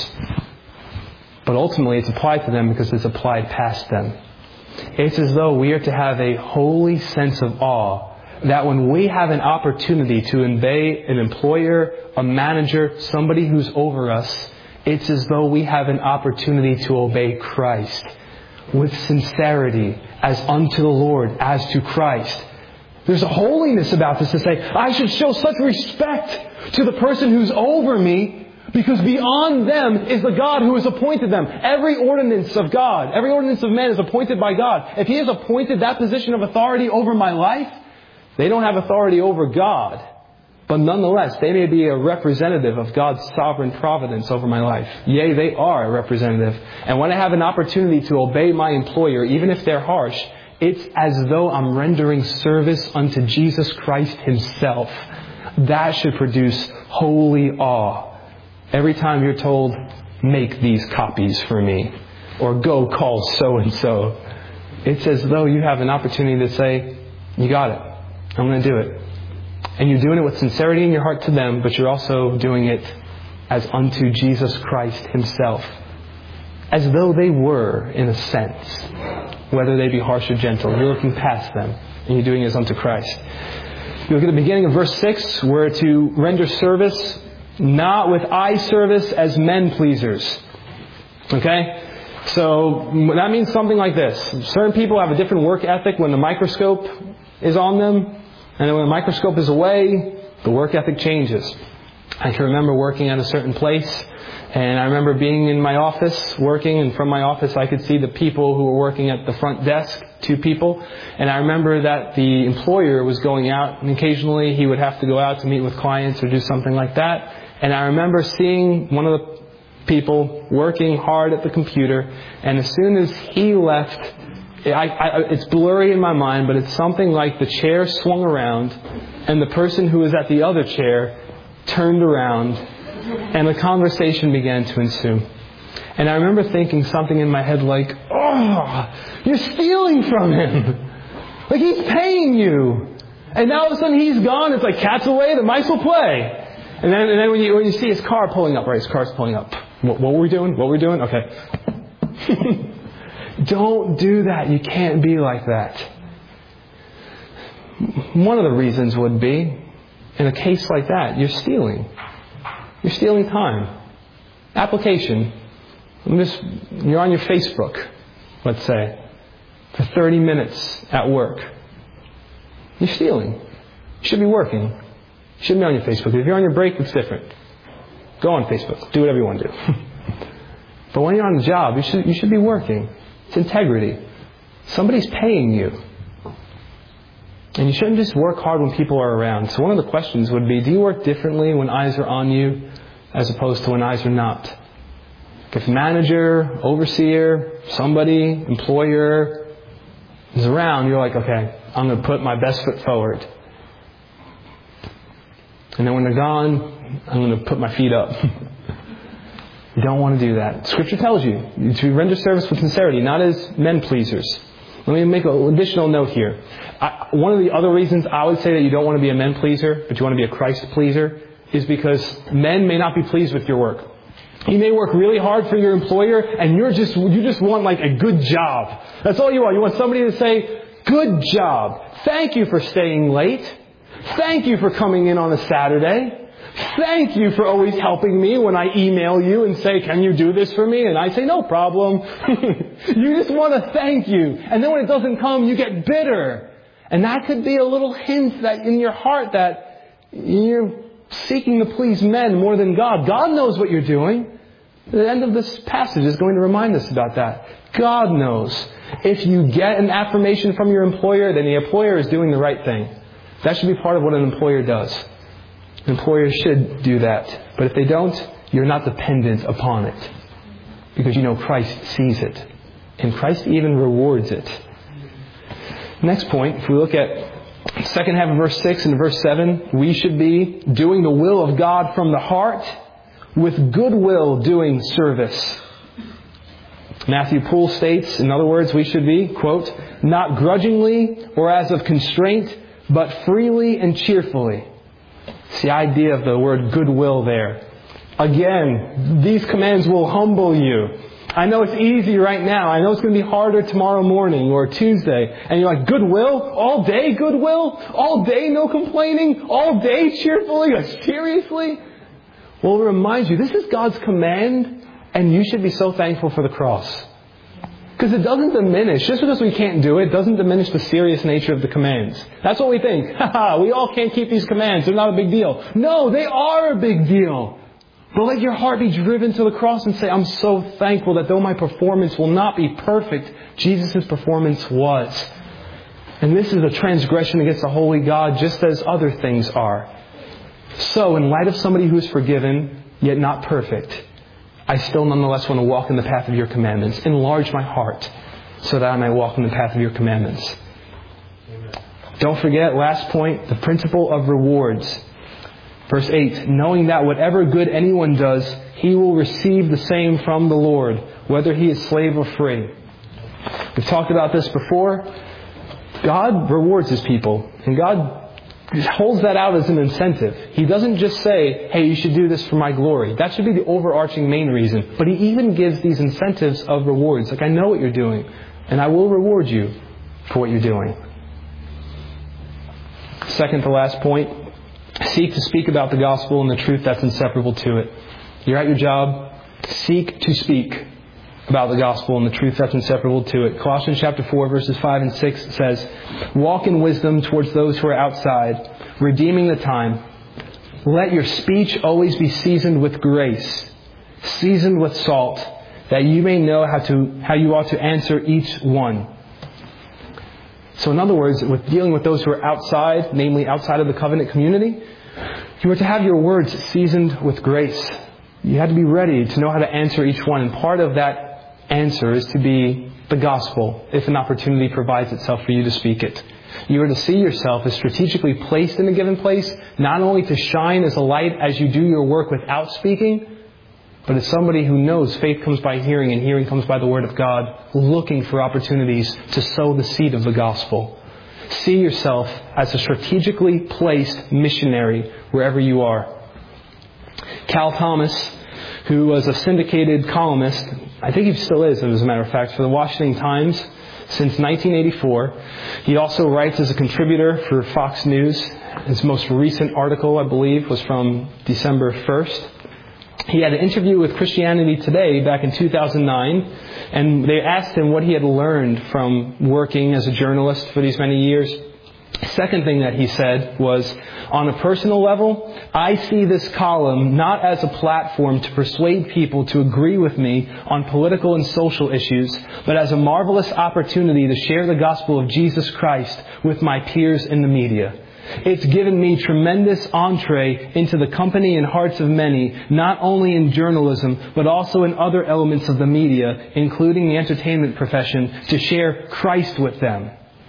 But ultimately it's applied to them because it's applied past them. It's as though we are to have a holy sense of awe that when we have an opportunity to obey an employer, a manager, somebody who's over us, it's as though we have an opportunity to obey Christ with sincerity as unto the Lord, as to Christ. There's a holiness about this to say, I should show such respect to the person who's over me because beyond them is the God who has appointed them. Every ordinance of God, every ordinance of man is appointed by God. If He has appointed that position of authority over my life, they don't have authority over God. But nonetheless, they may be a representative of God's sovereign providence over my life. Yea, they are a representative. And when I have an opportunity to obey my employer, even if they're harsh, it's as though I'm rendering service unto Jesus Christ Himself. That should produce holy awe. Every time you're told, make these copies for me, or go call so-and-so, it's as though you have an opportunity to say, you got it. I'm going to do it. And you're doing it with sincerity in your heart to them, but you're also doing it as unto Jesus Christ Himself. As though they were, in a sense, whether they be harsh or gentle. You're looking past them, and you're doing it as unto Christ. You look at the beginning of verse 6, we're to render service, not with eye service as men pleasers. Okay? So that means something like this. Certain people have a different work ethic when the microscope is on them. And then when the microscope is away, the work ethic changes. I can remember working at a certain place. And I remember being in my office, working. And from my office, I could see the people who were working at the front desk, 2 people. And I remember that the employer was going out. And occasionally he would have to go out to meet with clients or do something like that. And I remember seeing one of the people working hard at the computer. And as soon as he left, it's blurry in my mind, but it's something like the chair swung around and the person who was at the other chair turned around and a conversation began to ensue. And I remember thinking something in my head like, oh, you're stealing from him. Like he's paying you. And now all of a sudden he's gone. It's like cats away, the mice will play. And then when you see his car pulling up, right, his car's pulling up. What were we doing? Okay. Don't do that. You can't be like that. One of the reasons would be, in a case like that, you're stealing. You're stealing time. Application. You're on your Facebook, let's say, for 30 minutes at work. You're stealing. You should be working. You shouldn't be on your Facebook. If you're on your break, it's different. Go on Facebook. Do whatever you want to do. But when you're on the job, you should be working. It's integrity. Somebody's paying you. And you shouldn't just work hard when people are around. So one of the questions would be, do you work differently when eyes are on you as opposed to when eyes are not? If manager, overseer, somebody, employer is around, you're like, okay, I'm going to put my best foot forward. And then when they're gone, I'm going to put my feet up. You don't want to do that. Scripture tells you to render service with sincerity, not as men pleasers. Let me make an additional note here. One of the other reasons I would say that you don't want to be a men pleaser, but you want to be a Christ pleaser, is because men may not be pleased with your work. You may work really hard for your employer, and you just want like a good job. That's all you want. You want somebody to say, good job. Thank you for staying late. Thank you for coming in on a Saturday. Thank you for always helping me when I email you and say, can you do this for me? And I say, no problem. You just want to thank you. And then when it doesn't come, you get bitter. And that could be a little hint that in your heart that you're seeking to please men more than God. God knows what you're doing. The end of this passage is going to remind us about that. God knows. If you get an affirmation from your employer, then the employer is doing the right thing. That should be part of what an employer does. Employers should do that. But if they don't, you're not dependent upon it. Because you know Christ sees it. And Christ even rewards it. Next point, if we look at the second half of verse 6 and verse 7, we should be doing the will of God from the heart, with goodwill doing service. Matthew Poole states, in other words, we should be, quote, not grudgingly or as of constraint, but freely and cheerfully. It's the idea of the word goodwill there. Again, these commands will humble you. I know it's easy right now. I know it's going to be harder tomorrow morning or Tuesday. And you're like, goodwill? All day goodwill? All day no complaining? All day cheerfully? Like, seriously? Well, it reminds you, this is God's command, and you should be so thankful for the cross. Because it doesn't diminish, just because we can't do it, doesn't diminish the serious nature of the commands. That's what we think. We all can't keep these commands. They're not a big deal. No, they are a big deal. But let your heart be driven to the cross and say, I'm so thankful that though my performance will not be perfect, Jesus' performance was. And this is a transgression against the holy God, just as other things are. So, in light of somebody who is forgiven, yet not perfect, I still nonetheless want to walk in the path of your commandments. Enlarge my heart so that I may walk in the path of your commandments. Amen. Don't forget, last point, the principle of rewards. Verse 8, knowing that whatever good anyone does, he will receive the same from the Lord, whether he is slave or free. We've talked about this before. God rewards His people, and God holds that out as an incentive. He doesn't just say, hey, you should do this for my glory. That should be the overarching main reason. But He even gives these incentives of rewards. Like, I know what you're doing, and I will reward you for what you're doing. Second to last point, seek to speak about the gospel and the truth that's inseparable to it. You're at your job, seek to speak about the gospel and the truth that's inseparable to it. Colossians chapter 4, verses 5 and 6 says, walk in wisdom towards those who are outside, redeeming the time. Let your speech always be seasoned with grace, seasoned with salt, that you may know how you ought to answer each one. So in other words, with dealing with those who are outside, namely outside of the covenant community, you are to have your words seasoned with grace. You had to be ready to know how to answer each one. And part of that answer is to be the gospel, if an opportunity provides itself for you to speak it. You are to see yourself as strategically placed in a given place, not only to shine as a light as you do your work without speaking, but as somebody who knows faith comes by hearing and hearing comes by the Word of God, looking for opportunities to sow the seed of the gospel. See yourself as a strategically placed missionary wherever you are. Cal Thomas, who was a syndicated columnist, I think he still is, as a matter of fact, for the Washington Times since 1984. He also writes as a contributor for Fox News. His most recent article, I believe, was from December 1st. he had an interview with Christianity Today back in 2009, and they asked him what he had learned from working as a journalist for these many years. Second thing that he said was, on a personal level, I see this column not as a platform to persuade people to agree with me on political and social issues, but as a marvelous opportunity to share the gospel of Jesus Christ with my peers in the media. It's given me tremendous entree into the company and hearts of many, not only in journalism, but also in other elements of the media, including the entertainment profession, to share Christ with them.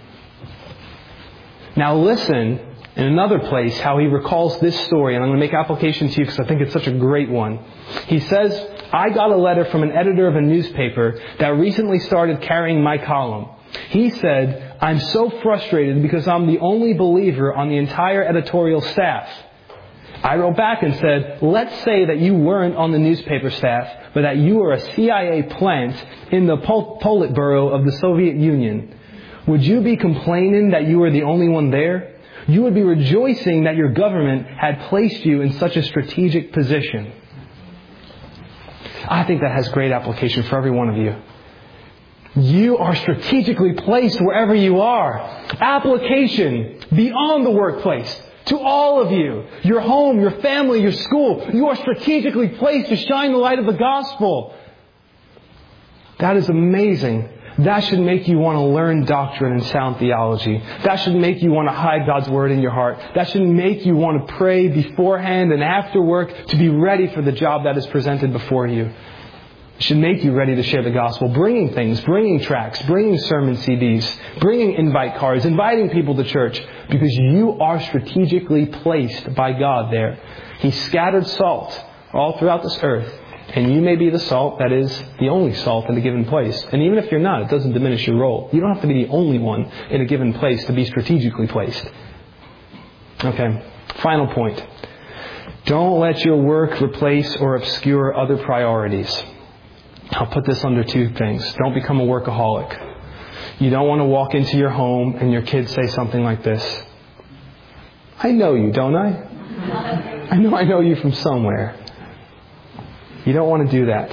Now listen, in another place, how he recalls this story, and I'm going to make application to you because I think it's such a great one. He says, I got a letter from an editor of a newspaper that recently started carrying my column. He said, I'm so frustrated because I'm the only believer on the entire editorial staff. I wrote back and said, let's say that you weren't on the newspaper staff, but that you were a CIA plant in the Politburo of the Soviet Union. Would you be complaining that you were the only one there? You would be rejoicing that your government had placed you in such a strategic position. I think that has great application for every one of you. You are strategically placed wherever you are. Application beyond the workplace to all of you. Your home, your family, your school. You are strategically placed to shine the light of the gospel. That is amazing. That should make you want to learn doctrine and sound theology. That should make you want to hide God's Word in your heart. That should make you want to pray beforehand and after work to be ready for the job that is presented before you. It should make you ready to share the gospel, bringing things, bringing tracts, bringing sermon CDs, bringing invite cards, inviting people to church, because you are strategically placed by God there. He scattered salt all throughout this earth, and you may be the salt that is the only salt in a given place. And even if you're not, it doesn't diminish your role. You don't have to be the only one in a given place to be strategically placed. Okay, final point. Don't let your work replace or obscure other priorities. I'll put this under two things. Don't become a workaholic. You don't want to walk into your home and your kids say something like this. I know you, don't I? I know you from somewhere. You don't want to do that.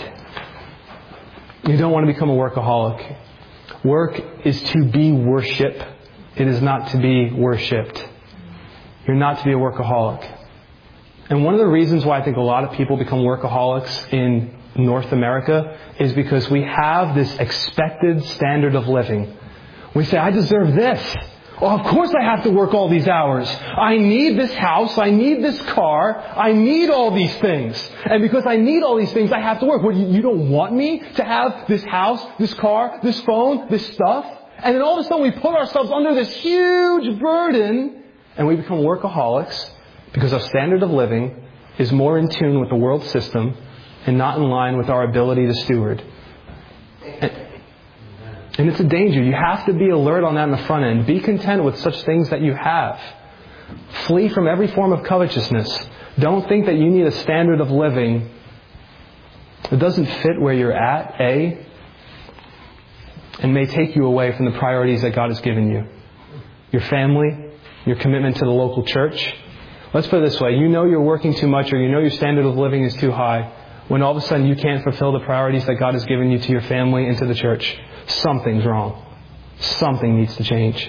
You don't want to become a workaholic. Work is to be worship. It is not to be worshipped. You're not to be a workaholic. And one of the reasons why I think a lot of people become workaholics in North America is because we have this expected standard of living. We say, I deserve this. Well, of course I have to work all these hours. I need this house. I need this car. I need all these things. And because I need all these things, I have to work. What, you don't want me to have this house, this car, this phone, this stuff? And then all of a sudden we put ourselves under this huge burden and we become workaholics because our standard of living is more in tune with the world system and not in line with our ability to steward. And it's a danger. You have to be alert on that in the front end. Be content with such things that you have. Flee from every form of covetousness. Don't think that you need a standard of living that doesn't fit where you're at, and may take you away from the priorities that God has given you. Your family, your commitment to the local church. Let's put it this way. You know you're working too much, or you know your standard of living is too high, when all of a sudden you can't fulfill the priorities that God has given you to your family and to the church. Something's wrong. Something needs to change.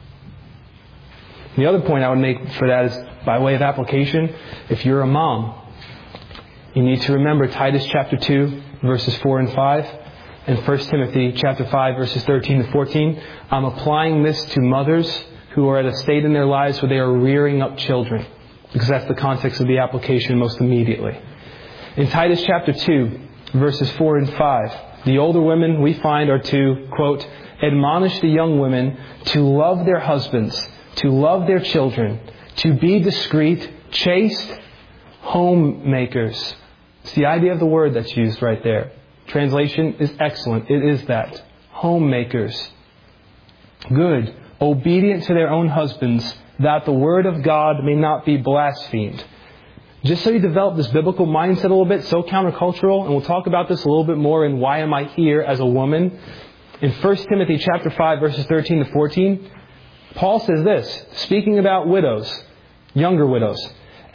The other point I would make for that is, by way of application, if you're a mom, you need to remember Titus chapter 2, verses 4 and 5, and 1 Timothy chapter 5, verses 13 to 14. I'm applying this to mothers who are at a state in their lives where they are rearing up children, because that's the context of the application most immediately. In Titus chapter 2, verses 4 and 5, the older women we find are to, quote, admonish the young women to love their husbands, to love their children, to be discreet, chaste, homemakers. It's the idea of the word that's used right there. Translation is excellent. It is that. Homemakers. Good. Obedient to their own husbands, that the word of God may not be blasphemed. Just so you develop this biblical mindset a little bit, so countercultural, and we'll talk about this a little bit more in Why Am I Here as a Woman. In 1 Timothy chapter 5, verses 13 to 14, Paul says this, speaking about widows, younger widows,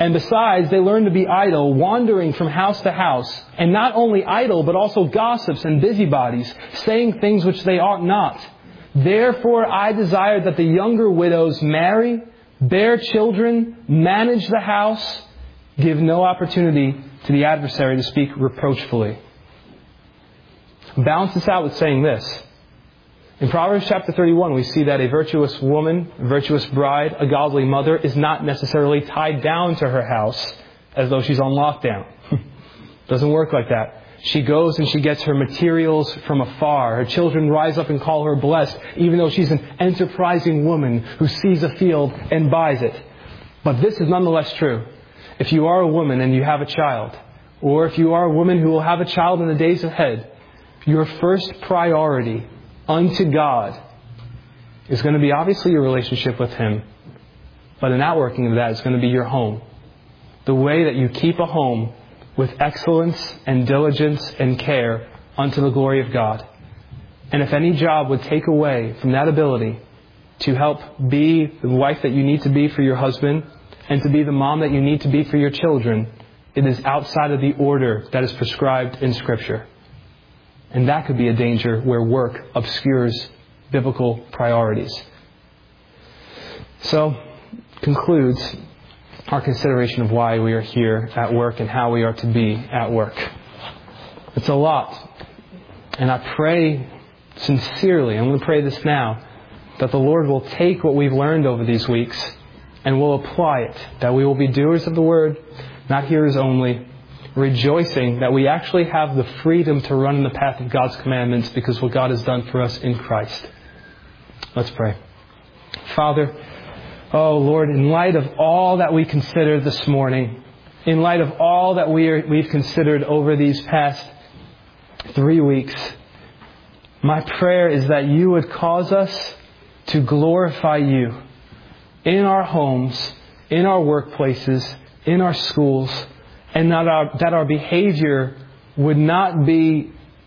And besides, they learn to be idle, wandering from house to house. And not only idle, but also gossips and busybodies, saying things which they ought not. Therefore I desire that the younger widows marry, bear children, manage the house, give no opportunity to the adversary to speak reproachfully. Balance this out with saying this. In Proverbs chapter 31, we see that a virtuous woman, a virtuous bride, a godly mother is not necessarily tied down to her house as though she's on lockdown. Doesn't work like that. She goes and she gets her materials from afar. Her children rise up and call her blessed, even though she's an enterprising woman who sees a field and buys it. But this is nonetheless true. If you are a woman and you have a child, or if you are a woman who will have a child in the days ahead, your first priority unto God is going to be obviously your relationship with Him. But an outworking of that is going to be your home. The way that you keep a home with excellence and diligence and care unto the glory of God. And if any job would take away from that ability to help be the wife that you need to be for your husband and to be the mom that you need to be for your children, it is outside of the order that is prescribed in Scripture. And that could be a danger where work obscures biblical priorities. So, concludes our consideration of why we are here at work and how we are to be at work. It's a lot. And I pray sincerely, I'm going to pray this now, that the Lord will take what we've learned over these weeks and will apply it. That we will be doers of the Word, not hearers only, rejoicing that we actually have the freedom to run in the path of God's commandments because what God has done for us in Christ. Let's pray. Father, oh Lord, in light of all that we considered this morning, in light of all that we've considered over these past 3 weeks, my prayer is that you would cause us to glorify you in our homes, in our workplaces, in our schools, and that our behavior would not be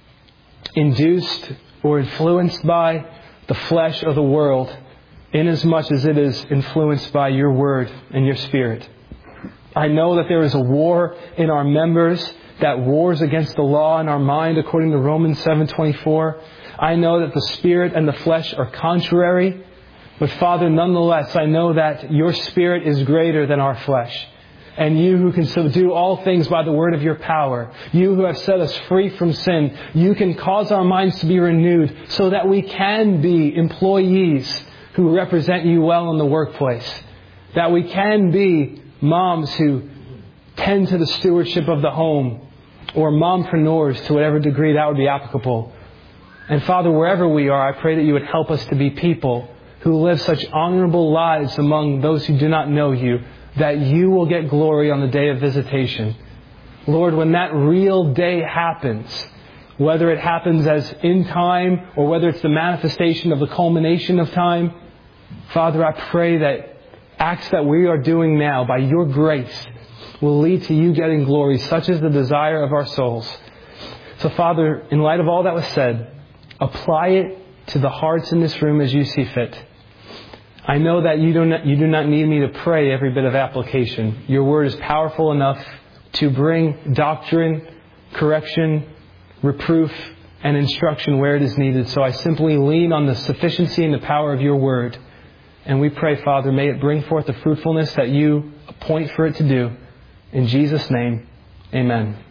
induced or influenced by the flesh of the world, inasmuch as it is influenced by your Word and your Spirit. I know that there is a war in our members that wars against the law in our mind, according to Romans 7:24. I know that the Spirit and the flesh are contrary, but Father, nonetheless, I know that your Spirit is greater than our flesh. And you who can subdue all things by the word of your power, you who have set us free from sin, you can cause our minds to be renewed so that we can be employees who represent you well in the workplace. That we can be moms who tend to the stewardship of the home, or mompreneurs to whatever degree that would be applicable. And Father, wherever we are, I pray that you would help us to be people who live such honorable lives among those who do not know you, that you will get glory on the day of visitation. Lord, when that real day happens, whether it happens as in time or whether it's the manifestation of the culmination of time, Father, I pray that acts that we are doing now by your grace will lead to you getting glory, such is the desire of our souls. So Father, in light of all that was said, apply it to the hearts in this room as you see fit. I know that you do not need me to pray every bit of application. Your word is powerful enough to bring doctrine, correction, reproof, and instruction where it is needed. So I simply lean on the sufficiency and the power of your word. And we pray, Father, may it bring forth the fruitfulness that you appoint for it to do. In Jesus' name, amen.